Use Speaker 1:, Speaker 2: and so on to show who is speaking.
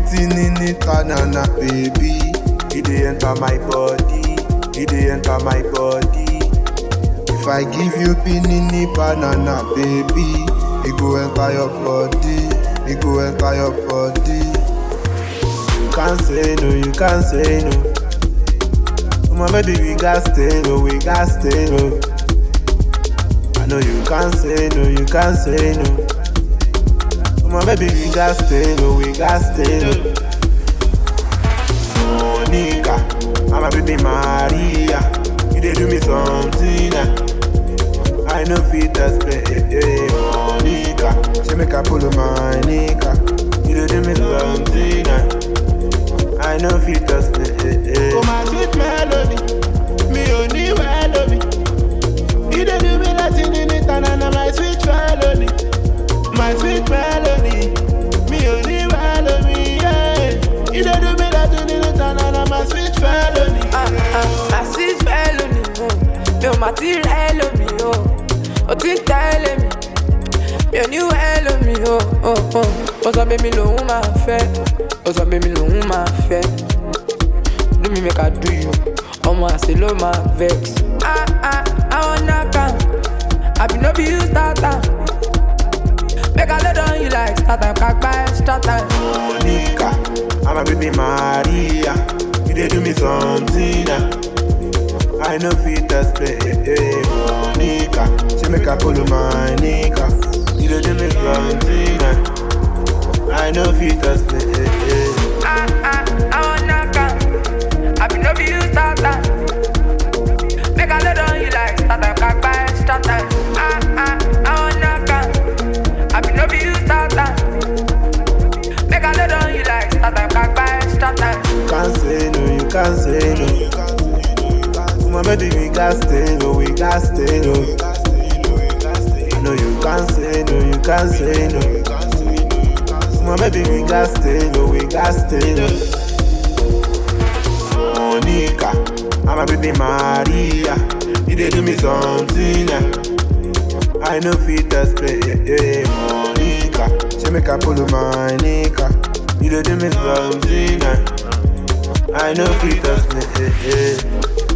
Speaker 1: Waiting in it, banana, baby. It dey enter my body. It dey enter my body. If I give you pinini banana, baby, it go enter your body. It go enter your body. You can't say no, you can't say no. My baby, we got stay no, we got stay no. I know you can't say no, you can't say no. My baby, we got stay no, we got stay no. Monica, I'm a baby Maria. You dey do me something. I know fit to play. Monica, she make a pull my nika. You dey do me something. I know fit to play.
Speaker 2: Oh my sweet melody, me only well me. You dey do me nothing in it, and my sweet melody, my sweet melody, me only well me. Yeah, you dey do me nothing in it, and my sweet melody.
Speaker 3: My sweet melody, mi ò mà ti rẹ̀ lómi o, o ti ń tẹ́lẹ̀ mi, mi ò ní wẹ̀ lómi o. Ó sọ pé mi lòun máa fẹ́, ó sọ pé mi lòun máa fẹ́. Do me make I do you, ọmọ àṣẹ ló máa vex. I wanna come, I be no be you start time. Make I lay down you like start time, kakpa extra time.
Speaker 1: Monica, I'm a baby Maria. You dey do me something. I know fit to play. Monica, she make a pull my nika. You dey do me something. I know fit to play.
Speaker 3: I wanna come, I be no be you start time. Make I lay down you like start time, kakpa extra time. I wanna come, I be no be you start time. Make I lay down you like start time, kakpa extra time.
Speaker 1: You can't say no, you can't say no. My baby, we got stay no, we got stay no. I know you can't say no, you can't say no. My baby, we got stay no, we got stay no. Monica, I'm a baby Maria. You dey do me something. I know fit to play. Monica, she make a pull my nika. You dey do me something. I know fit to play.